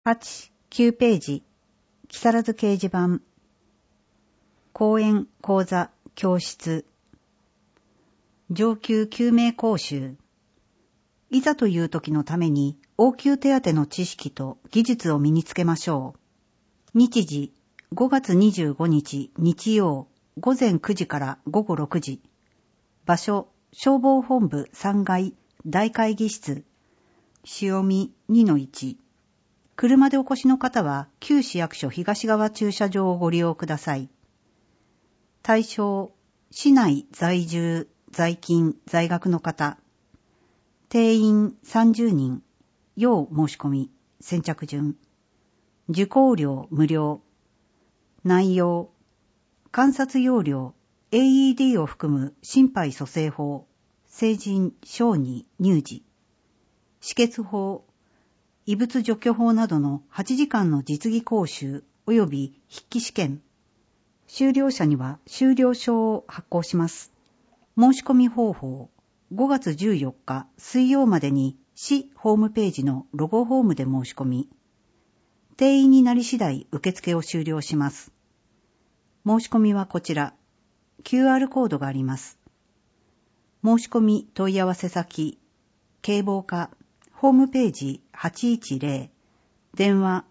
8、9ページ、木更津掲示板。講演、講座、教室。上級救命講習。いざという時のために応急手当の知識と技術を身につけましょう。日時、5月25日日曜、午前9時から午後6時。場所、消防本部3階大会議室。潮見 2-1。車でお越しの方は旧市役所東側駐車場をご利用ください。対象、市内在住、在勤、在学の方。定員30人。要申し込み。先着順。受講料無料。内容、観察要領、AED を含む心肺蘇生法、成人、小児、乳児。止血法、異物除去法などの8時間の実技講習及び筆記試験。修了者には修了証を発行します。申し込み方法、5月14日水曜までに市ホームページのロゴホームで申し込み、定員になり次第受付を終了します。申し込みはこちら、QR コードがあります。申し込み問い合わせ先、警防課、ホームページ810、電話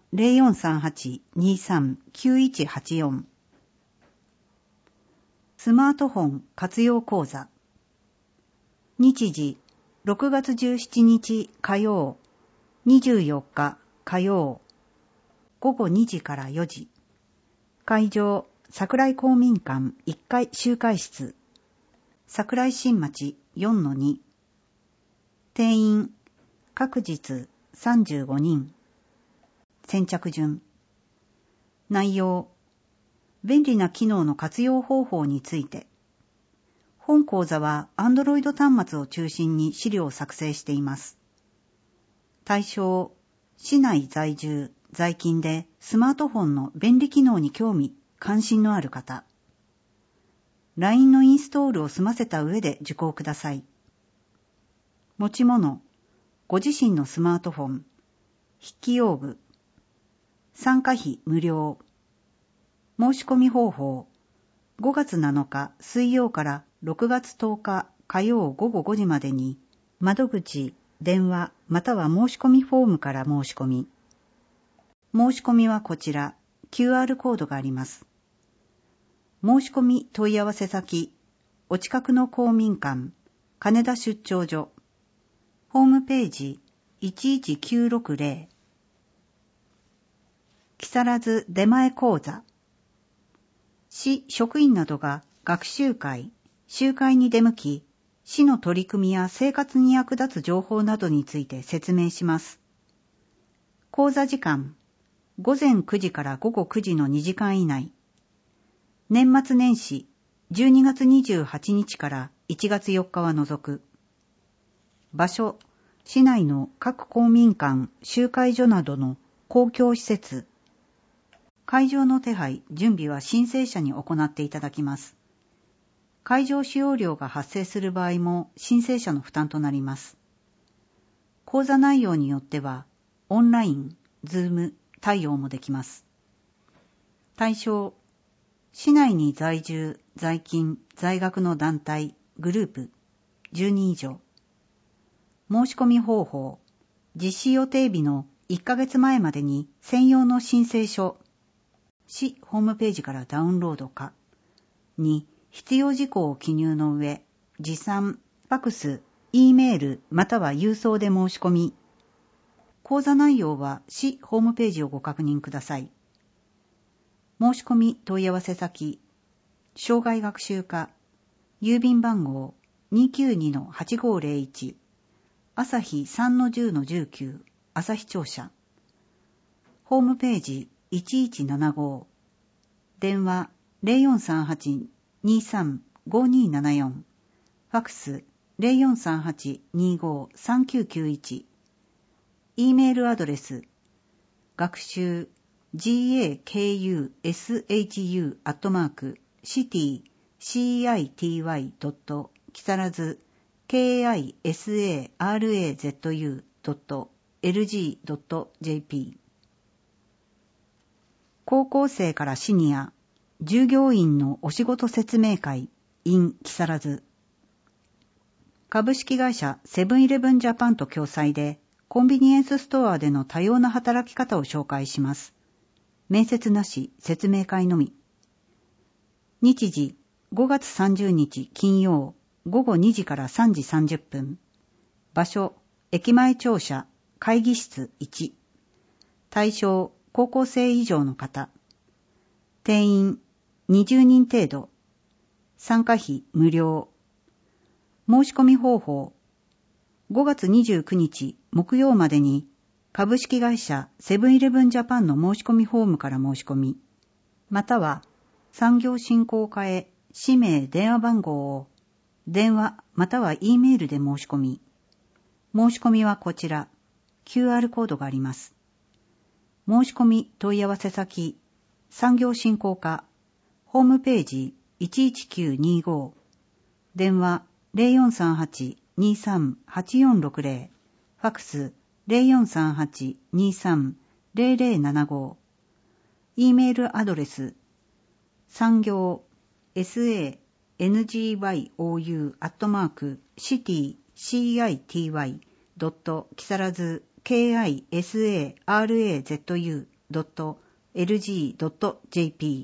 0438-23-9184。スマートフォン活用講座。日時、6月17日火曜、24日火曜、午後2時から4時。会場、桜井公民館1階集会室。桜井新町 4-2。定員、各日35人。先着順。内容、便利な機能の活用方法について。本講座は Android 端末を中心に資料を作成しています。対象、市内在住、在勤でスマートフォンの便利機能に興味、関心のある方。LINE のインストールを済ませた上で受講ください。持ち物、ご自身のスマートフォン、筆記用具。参加費無料。申し込み方法、5月7日水曜から6月10日火曜午後5時までに、窓口、電話または申し込みフォームから申し込み。申し込みはこちら、QR コードがあります。申し込み問い合わせ先、お近くの公民館、金田出張所。ホームページ11960。木更津出前講座。市職員などが学習会、集会に出向き、市の取り組みや生活に役立つ情報などについて説明します。講座時間、午前9時から午後9時の2時間以内。年末年始、12月28日から1月4日は除く。場所、市内の各公民館、集会所などの公共施設。会場の手配、準備は申請者に行っていただきます。会場使用料が発生する場合も申請者の負担となります。講座内容によっては、オンライン、ズーム対応もできます。対象、市内に在住、在勤、在学の団体、グループ、10人以上。申し込み方法、実施予定日の1ヶ月前までに専用の申請書、市ホームページからダウンロードか、に必要事項を記入の上、持参、ファクス、Eメールまたは郵送で申し込み。講座内容は市ホームページをご確認ください。申し込み問い合わせ先、障害学習課、郵便番号 292-8501、朝日 3-10-19、朝日庁舎。ホームページ1175、電話 0438-23-5274、ファクス 0438-25-3991、Eメールアドレス、学習gakushu@city.city.kisarazu kisarazu.lg.jp 高校生からシニア、従業員のお仕事説明会 in 木更津。株式会社セブンイレブンジャパンと共催で、コンビニエンスストアでの多様な働き方を紹介します。面接なし、説明会のみ。日時、5月30日金曜、午後2時から3時30分。場所、駅前庁舎、会議室1。対象、高校生以上の方。定員、20人程度。参加費無料。申し込み方法。5月29日木曜までに株式会社セブンイレブンジャパンの申し込みフォームから申し込み、または産業振興課へ氏名電話番号を電話または E メールで申し込み、申し込みはこちら QR コードがあります。申し込み問い合わせ先産業振興課ホームページ11925電話0438-23-8460ファックス 0438-23-0075 E メールアドレス産業 sangou@city.kisarazu kisarazu.lg.jp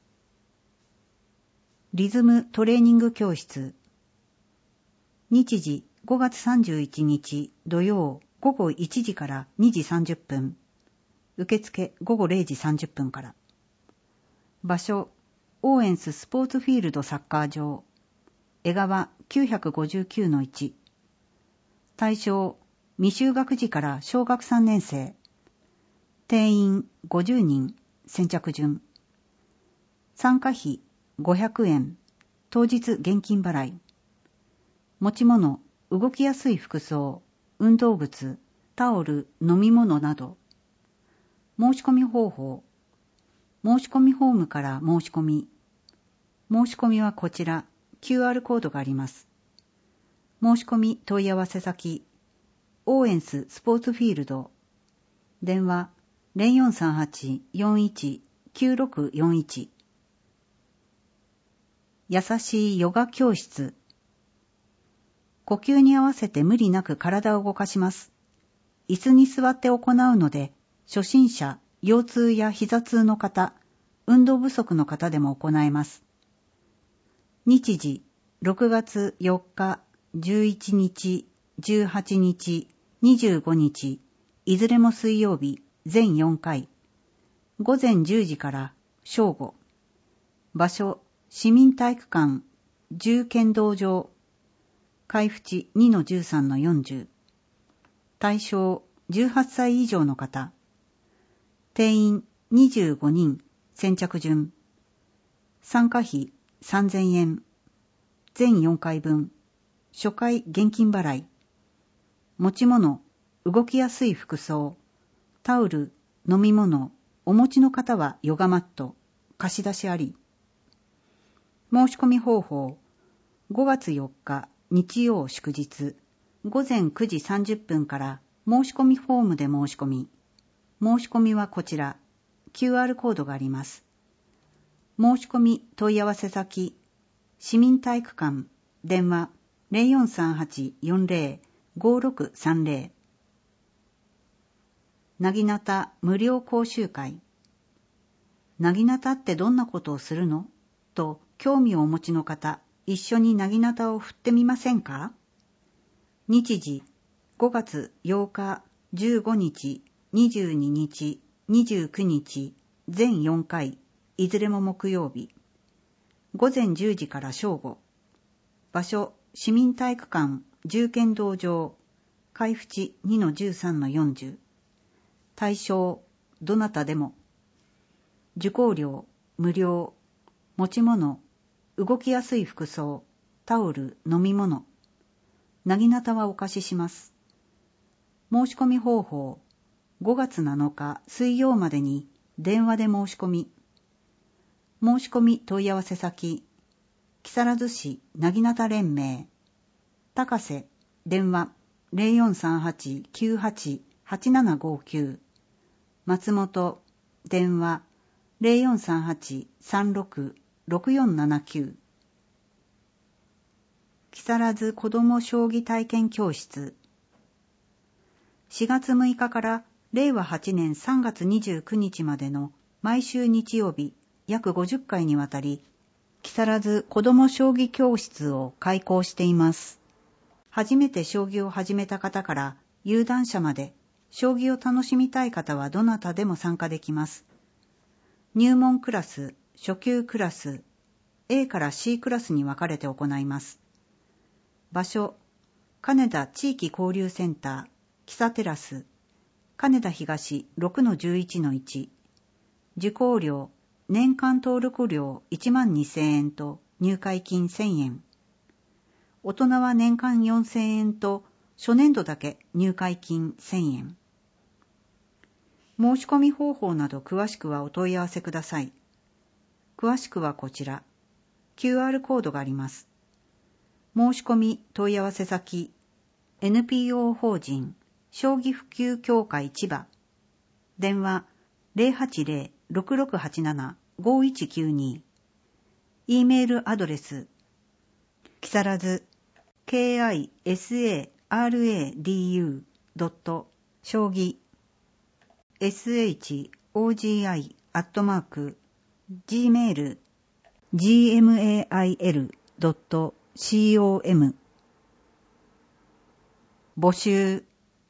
リズムトレーニング教室。日時5月31日土曜午後1時から2時30分。受付午後0時30分から。場所、オーエンススポーツフィールドサッカー場。江川 959-1。対象、未就学児から小学3年生。定員50人、先着順。参加費500円。当日現金払い。持ち物、動きやすい服装、運動靴、タオル、飲み物など。申し込み方法。申し込みフォームから申し込み。申し込みはこちら、QR コードがあります。申し込み問い合わせ先、オーエンススポーツフィールド。電話0438-41-9641。優しいヨガ教室。呼吸に合わせて無理なく体を動かします。椅子に座って行うので、初心者、腰痛や膝痛の方、運動不足の方でも行えます。日時、6月4日、11日、18日、25日、いずれも水曜日、全4回。午前10時から正午。場所、市民体育館、重剣道場。海淵 2-13-40。対象18歳以上の方。定員25人、先着順。参加費3000円。全4回分。初回現金払い。持ち物、動きやすい服装。タオル、飲み物、お持ちの方はヨガマット、貸し出しあり。申し込み方法。5月4日、日曜祝日、午前9時30分から申し込みフォームで申し込み。申し込みはこちら、QR コードがあります。申し込み問い合わせ先、市民体育館、電話0438-40-5630。なぎなた無料講習会。なぎなたってどんなことをするの？と興味をお持ちの方、一緒になぎなたを振ってみませんか？日時、5月8日、15日、22日、29日、全4回、いずれも木曜日。午前10時から正午。場所、市民体育館、重剣道場、海淵 2-13-40。対象、どなたでも。受講料、無料。持ち物、動きやすい服装、タオル、飲み物。なぎなたはお貸しします。申し込み方法。5月7日水曜までに電話で申し込み。申し込み問い合わせ先。木更津市なぎなた連盟。高瀬、電話0438-98-8759。松本、電話 0438-36-6479。木更津子ども将棋体験教室。4月6日から令和8年3月29日までの毎週日曜日約50回にわたり、木更津子ども将棋教室を開講しています。初めて将棋を始めた方から有段者まで、将棋を楽しみたい方はどなたでも参加できます。入門クラス、初級クラス、A から C クラスに分かれて行います。場所、金田地域交流センター、木佐テラス、金田東 6-11-1。受講料、年間登録料12,000円と入会金1,000円。大人は年間4,000円と初年度だけ入会金1,000円。申し込み方法など詳しくはお問い合わせください。詳しくはこちら、QR コードがあります。申し込み問い合わせ先、NPO 法人将棋普及協会千葉。電話 080-6687-5192。E メールアドレス、木更津 KISARADU. 将棋 SHOGI@gmail gmail.com。 募集。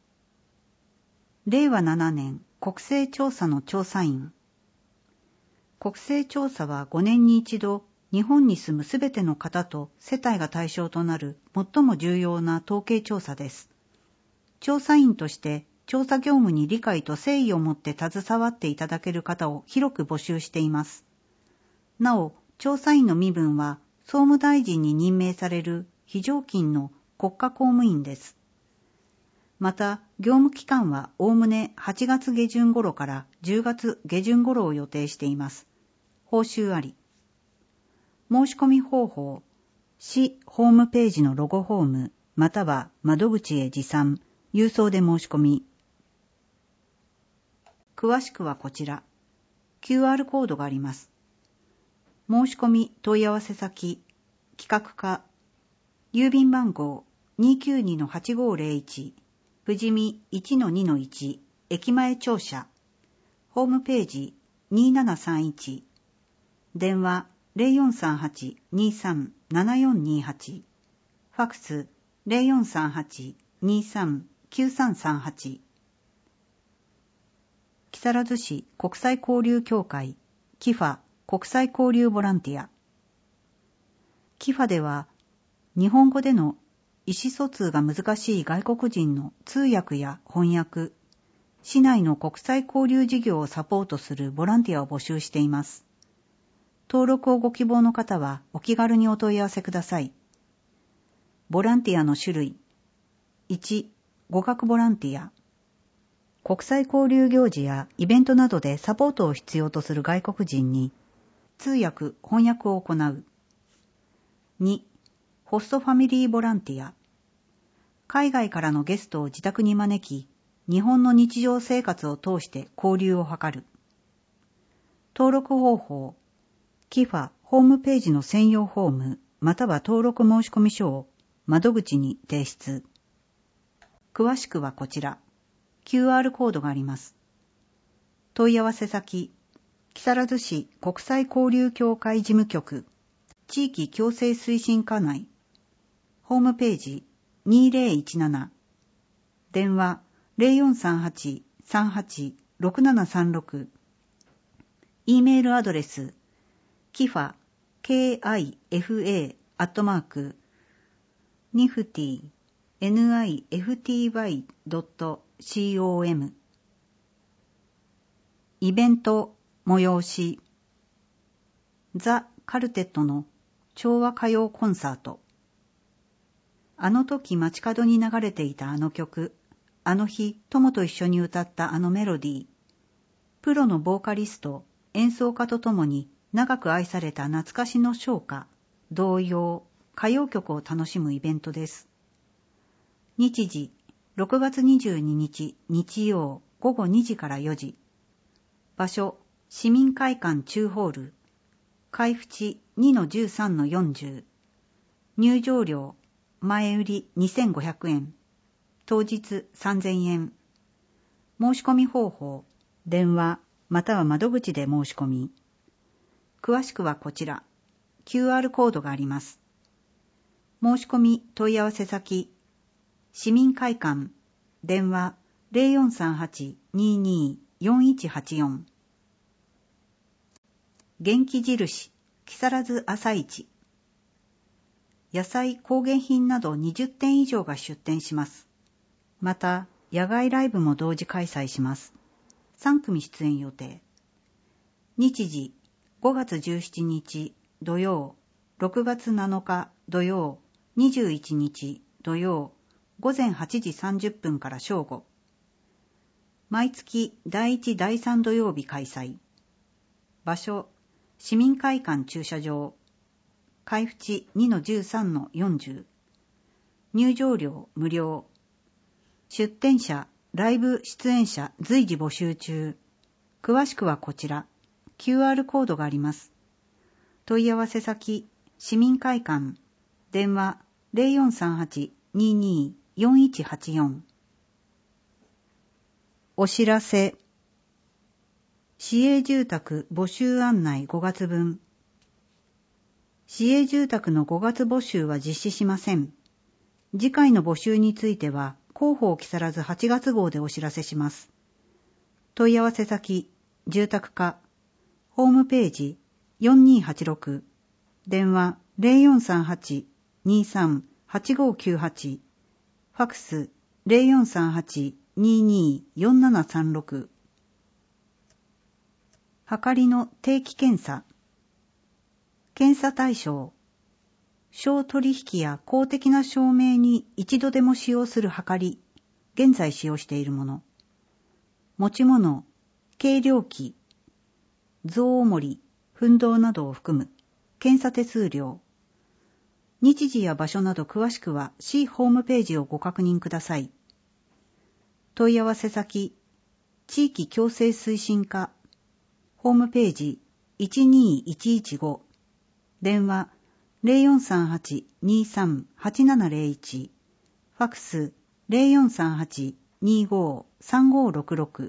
令和7年国勢調査の調査員。国勢調査は5年に一度、日本に住むすべての方と世帯が対象となる最も重要な統計調査です。調査員として調査業務に理解と誠意を持って携わっていただける方を広く募集しています。なお、調査員の身分は総務大臣に任命される非常勤の国家公務員です。また、業務期間はおおむね8月下旬頃から10月下旬頃を予定しています。報酬あり。申し込み方法、市ホームページのロゴホーム、または窓口へ持参、郵送で申し込み。詳しくはこちら、QR コードがあります。申し込み問い合わせ先、企画課、郵便番号 292-8501、富士見 1-2-1、駅前庁舎、ホームページ2731、電話0438-23-7428、ファクス0438-23-9338。木更津市国際交流協会、キファ国際交流ボランティア。キファでは、日本語での意思疎通が難しい外国人の通訳や翻訳、市内の国際交流事業をサポートするボランティアを募集しています。登録をご希望の方はお気軽にお問い合わせください。ボランティアの種類。1、語学ボランティア。国際交流行事やイベントなどでサポートを必要とする外国人に通訳・翻訳を行う。2、ホストファミリーボランティア。海外からのゲストを自宅に招き、日本の日常生活を通して交流を図る。登録方法。キファホームページの専用フォーム、または登録申込書を窓口に提出。詳しくはこちら、QR コードがあります。問い合わせ先、木更津市国際交流協会事務局、地域共生推進課内、ホームページ2017、電話0438-38-6736、E メールアドレス、kifa @nifty.com。 イベント催し、ザ・カルテットの調和歌謡コンサート。あの時街角に流れていたあの曲、あの日友と一緒に歌ったあのメロディー、プロのボーカリスト、演奏家とともに長く愛された懐かしの唱歌、童謡、歌謡曲を楽しむイベントです。日時、6月22日日曜午後2時から4時。場所、 市民会館中ホール、開府地 2-13-40、入場料、前売り2500円、当日3000円。申し込み方法、電話または窓口で申し込み。詳しくはこちら、QR コードがあります。申し込み問い合わせ先、市民会館、電話0438-22-4184。元気印、木更津朝市。野菜、工芸品など20点以上が出店します。また、野外ライブも同時開催します。3組出演予定。日時、5月17日土曜、6月7日土曜、21日土曜、午前8時30分から正午。毎月第1、第3土曜日開催。場所、市民会館駐車場。開府地 2-13-40。入場料無料。出展者、ライブ出演者随時募集中。詳しくはこちら、QR コードがあります。問い合わせ先、市民会館。電話0438-22-4184。お知らせ。市営住宅募集案内5月分。市営住宅の5月募集は実施しません。次回の募集については、広報木更津8月号でお知らせします。問い合わせ先、住宅課。ホームページ、4286。電話0438-23-8598。ファクス0438-22-4736。はかりの定期検査。検査対象。商取引や公的な証明に一度でも使用するはかり。現在使用しているもの。持ち物、計量器、象重り、奮動などを含む。検査手数料。日時や場所など詳しくは市ホームページをご確認ください。問い合わせ先、地域共生推進課。ホームページ12115。電話0438-23-8701。ファクス0438-25-3566。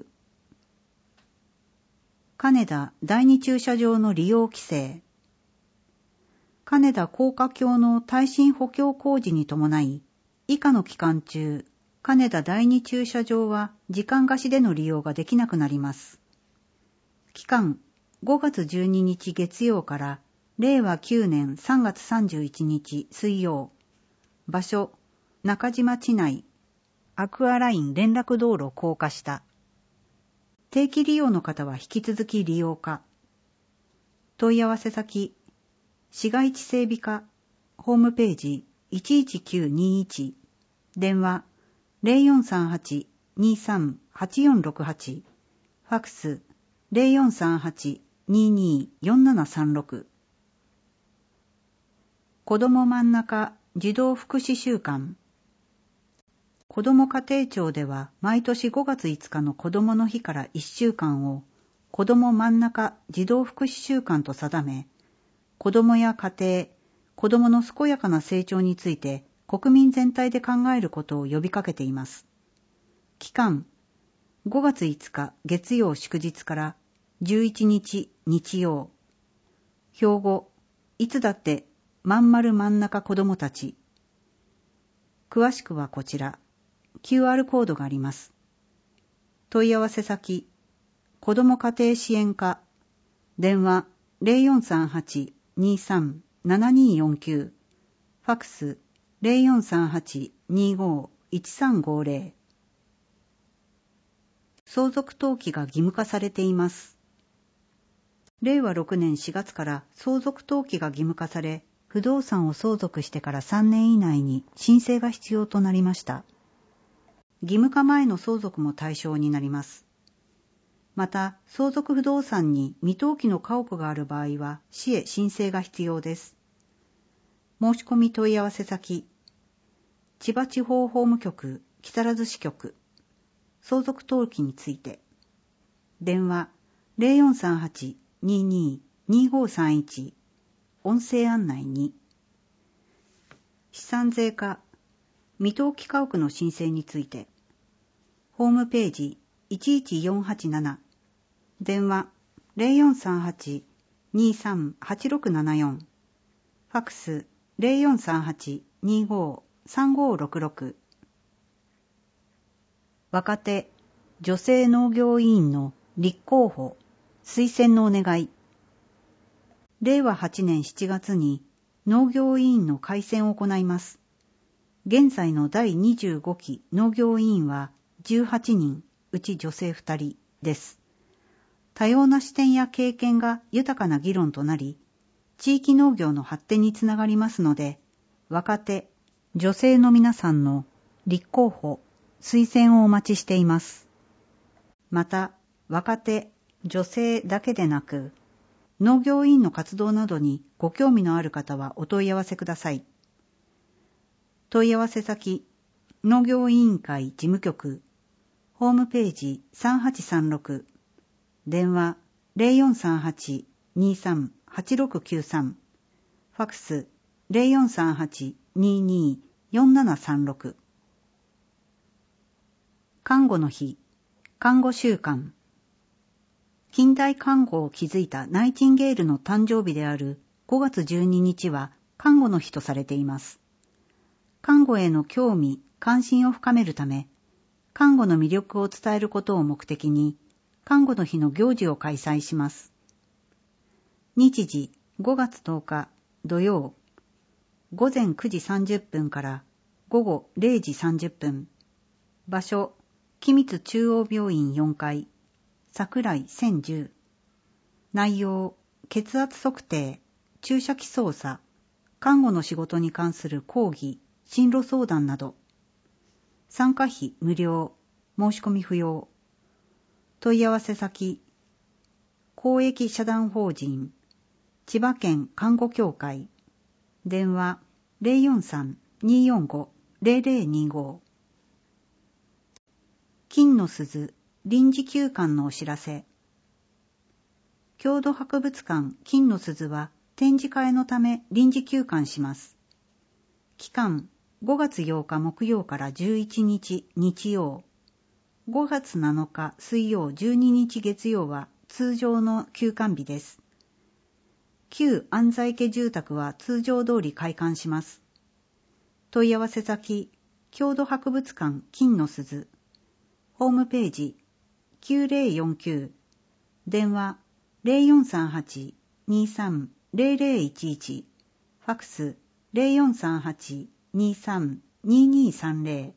金田第二駐車場の利用規制。金田高架橋の耐震補強工事に伴い、以下の期間中、金田第二駐車場は時間貸しでの利用ができなくなります。期間、5月12日月曜から令和9年3月31日水曜。場所、中島地内。アクアライン連絡道路高架下。定期利用の方は引き続き利用可。問い合わせ先、市街地整備課。ホームページ11921。電話0438-23-8468。ファクス0438-22-4736。子ども真ん中児童福祉週間。子ども家庭庁では毎年5月5日の子どもの日から1週間を子ども真ん中児童福祉週間と定め、子どもや家庭、子どもの健やかな成長について国民全体で考えることを呼びかけています。期間、5月5日月曜祝日から11日日曜。標語、いつだってまんまる真ん中子どもたち。詳しくはこちら、QR コードがあります。問い合わせ先、子ども家庭支援課。電話0438-23-7249。ファクス0438-25-1350。相続登記が義務化されています。令和6年4月から相続登記が義務化され、不動産を相続してから3年以内に申請が必要となりました。義務化前の相続も対象になります。また、相続不動産に未登記の家屋がある場合は、市へ申請が必要です。申し込み問い合わせ先、千葉地方法務局、木更津支局、相続登記について、電話 0438-22-2531音声案内2資産税課未登記家屋の申請についてホームページ11487電話0438-238674ファクス0438-25-3566若手女性農業委員の立候補推薦のお願い。令和8年7月に農業委員の改選を行います。現在の第25期農業委員は18人、うち女性2人です。多様な視点や経験が豊かな議論となり、地域農業の発展につながりますので、若手、女性の皆さんの立候補、推薦をお待ちしています。また、若手、女性だけでなく、農業委員の活動などにご興味のある方はお問い合わせください。問い合わせ先、農業委員会事務局、ホームページ3836、電話0438-23-8693、ファクス0438-22-4736。看護の日、看護週間。近代看護を築いたナイチンゲールの誕生日である5月12日は看護の日とされています。看護への興味、関心を深めるため、看護の魅力を伝えることを目的に、看護の日の行事を開催します。日時5月10日土曜、午前9時30分から午後0時30分。場所、君津中央病院4階。桜井1010。内容、血圧測定、注射器操作、看護の仕事に関する講義、進路相談など。参加費無料、申し込み不要。問い合わせ先、公益社団法人、千葉県看護協会、電話043-245-0025。金の鈴臨時休館のお知らせ。郷土博物館金の鈴は展示会のため臨時休館します。期間5月8日木曜から11日日曜、5月7日水曜12日月曜は通常の休館日です。旧安西家住宅は通常通り開館します。問い合わせ先、郷土博物館金の鈴、ホームページ9049、電話0438-23-0011、ファクス0438-23-2230。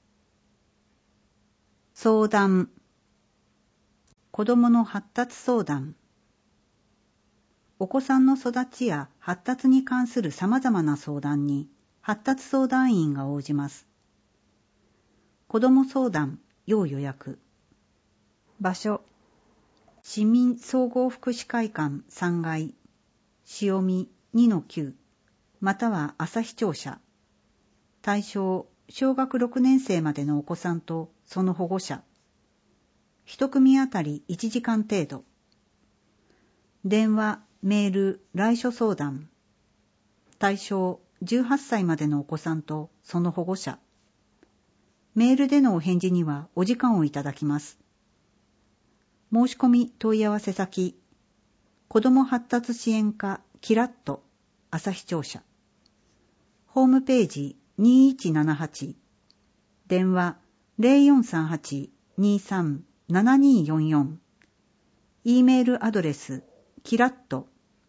相談。子どもの発達相談。お子さんの育ちや発達に関する様々な相談に発達相談員が応じます。子ども相談要予約。場所、市民総合福祉会館3階、潮見 2-9、または朝日庁舎。対象、小学6年生までのお子さんとその保護者。一組あたり1時間程度。電話、メール、来所相談。対象、18歳までのお子さんとその保護者。メールでのお返事にはお時間をいただきます。申し込み問い合わせ先、子ども発達支援課キラッと朝日庁舎。ホームページ2178、電話0438-23-7244、E メールアドレスキラッと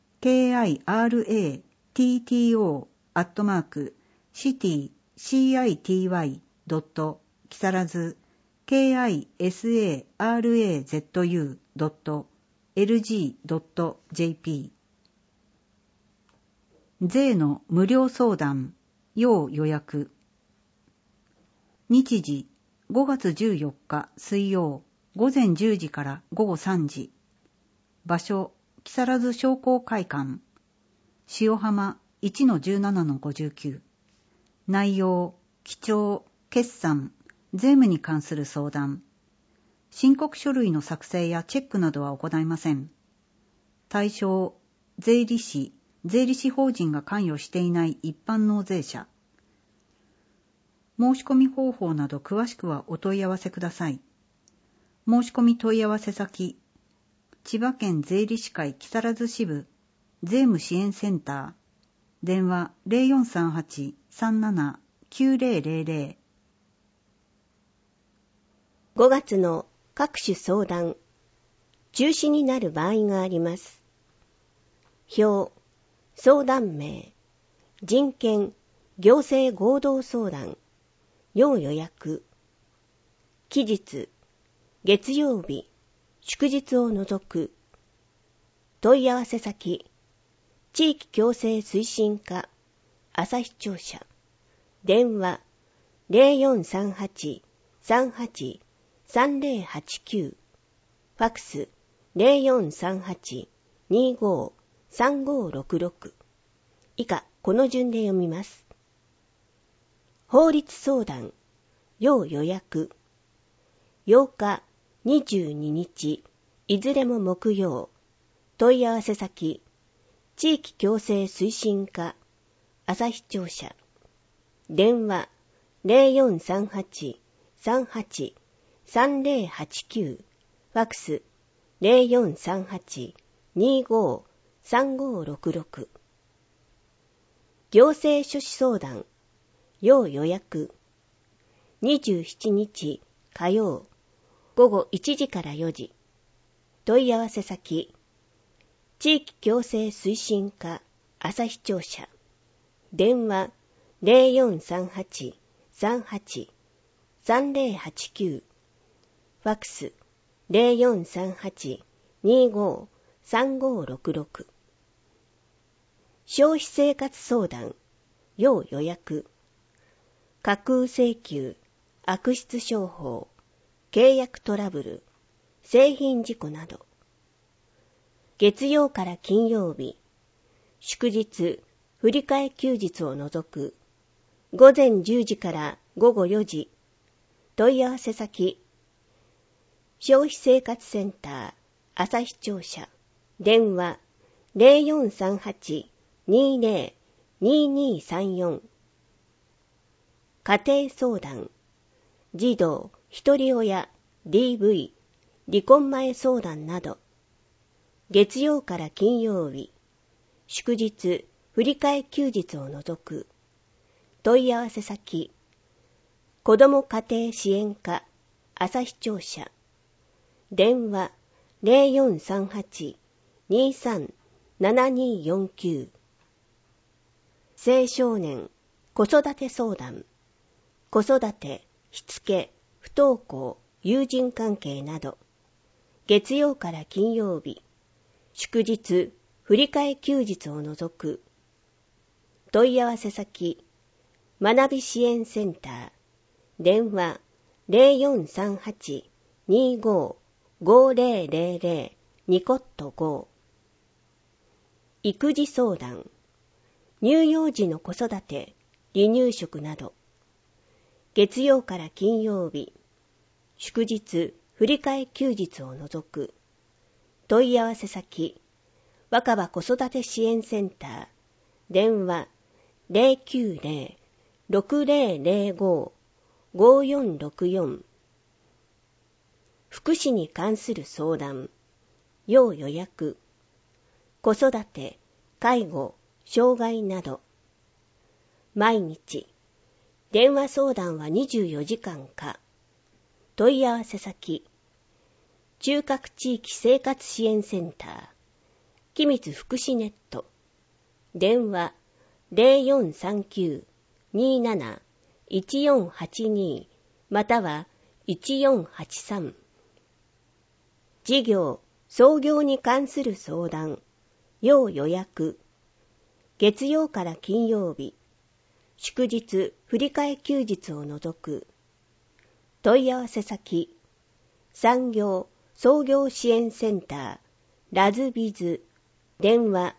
kiratto@city.city.木更津kisarazu.lg.jp。 税の無料相談要予約。日時5月14日水曜午前10時から午後3時。場所木更津商工会館塩浜 1-17-59。内容記帳決算税務に関する相談。 申告書類の作成やチェックなどは行いません。対象、税理士、税理士法人が関与していない一般納税者。申し込み方法など詳しくはお問い合わせください。申し込み問い合わせ先、千葉県税理士会木更津支部税務支援センター、電話 0438-37-9000。 5月の各種相談、中止になる場合があります。表、相談名、人権、行政合同相談、要予約、期日、月曜日、祝日を除く、問い合わせ先、地域共生推進課、旭庁舎、電話 0438-38-3089、ファクス 0438-25-3566。以下、この順で読みます。法律相談、要予約、8日、22日、いずれも木曜、問い合わせ先、地域共生推進課、旭庁舎、電話 0438-38-3089、ファクス 0438-25-3566。行政書士相談、要予約、27日火曜、午後1時から4時、問い合わせ先、地域共生推進課、旭庁舎、電話 0438-38-3089、ファクス 0438-25-3566。消費生活相談、要予約、架空請求、悪質商法、契約トラブル、製品事故など。月曜から金曜日、祝日、振り替え休日を除く、午前10時から午後4時、問い合わせ先、消費生活センター、旭庁舎、電話 0438-20-2234。家庭相談、児童、一人親、DV、離婚前相談など、月曜から金曜日、祝日、振り替え休日を除く、問い合わせ先、子ども家庭支援課、旭庁舎、電話 0438-23-7249。青少年、子育て相談、子育て、しつけ、不登校、友人関係など、月曜から金曜日、祝日、振り替え休日を除く、問い合わせ先、学び支援センター、電話 0438-25-5000 ニコット5。育児相談、乳幼児の子育て、離乳食など、月曜から金曜日、祝日、振り替え休日を除く、問い合わせ先、若葉子育て支援センター、電話 090-6005-5464。福祉に関する相談、要予約、子育て、介護、障害など、毎日、電話相談は24時間か、問い合わせ先、中核地域生活支援センター、君津福祉ネット、電話 0439-27-1482 または1483。事業、創業に関する相談、要予約、月曜から金曜日、祝日、振り替え休日を除く、問い合わせ先、産業、創業支援センター、ラズビズ、電話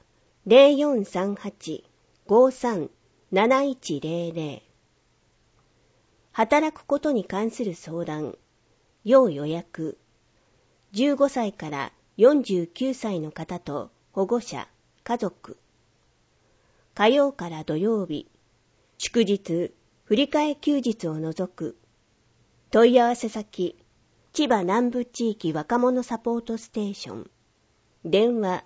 0438-53-7100。働くことに関する相談、要予約、 15歳から49歳の方と保護者、家族。火曜から土曜日、祝日、振り替え休日を除く。問い合わせ先、千葉南部地域若者サポートステーション。電話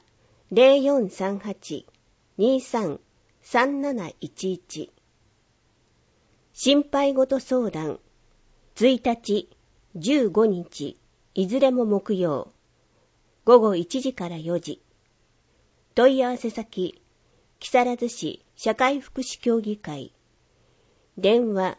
0438-23-3711。心配ごと相談。1日、15日、いずれも木曜。午後1時から4時。問い合わせ先、木更津市社会福祉協議会。電話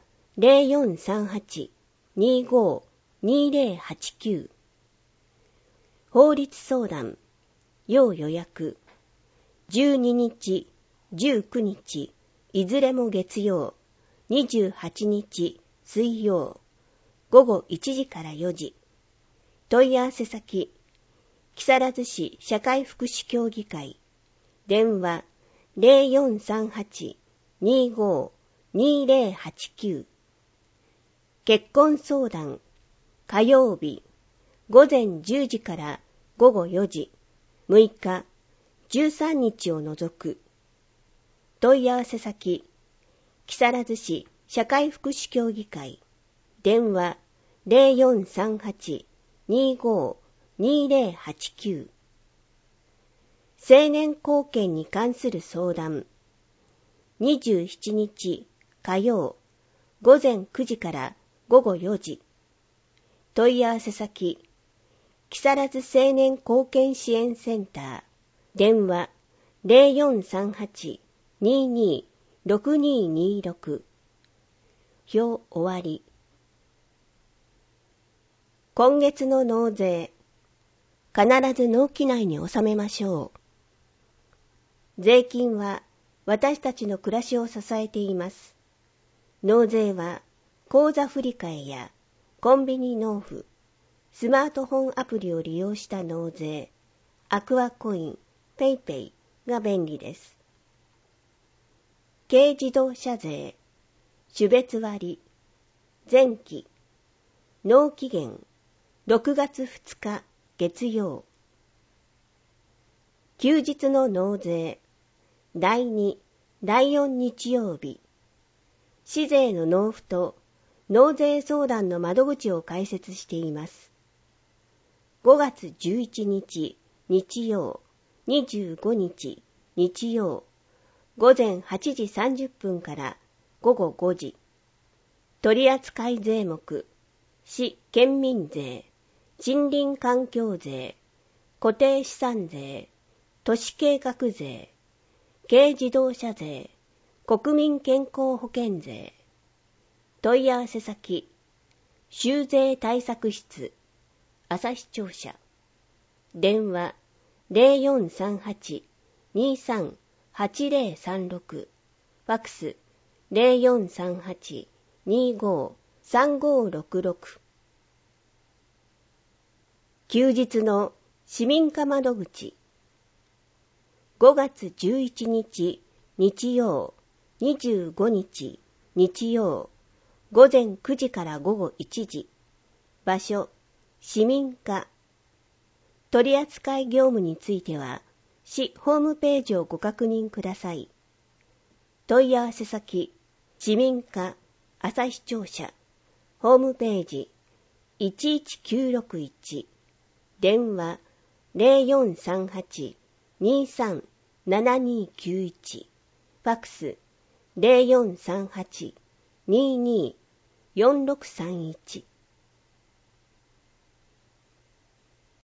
0438-25-2089。法律相談、要予約。12日、19日、いずれも月曜。28日、水曜。午後1時から4時。問い合わせ先、木更津市社会福祉協議会。電話 0438-25-2089。結婚相談、火曜日、午前10時から午後4時、6日、13日を除く。問い合わせ先、木更津市社会福祉協議会。電話 0438-25-2089。青年後見に関する相談。27日火曜午前9時から午後4時。問い合わせ先、木更津青年後見支援センター。電話 0438-22-6226。表終わり。今月の納税、必ず納期内に納めましょう。税金は私たちの暮らしを支えています。納税は口座振替やコンビニ納付、スマートフォンアプリを利用した納税、アクアコイン、ペイペイが便利です。軽自動車税、種別割、前期、納期限、6月2日月曜。休日の納税、第2、第4日曜日。市税の納付と納税相談の窓口を開設しています。5月11日日曜、25日日曜、午前8時30分から午後5時。取扱税目、市県民税、森林環境税、固定資産税、都市計画税、軽自動車税、国民健康保険税。問い合わせ先、州税対策室、旭庁舎。電話0438-23-8036。ファクス0438-25-3566。休日の市民課窓口。5月11日日曜、25日日曜、午前9時から午後1時。場所、市民課。取扱業務については、市ホームページをご確認ください。問い合わせ先、市民課、旭庁舎、ホームページ、11961。電話、0438-23-7291。ファクス 0438-22-4631。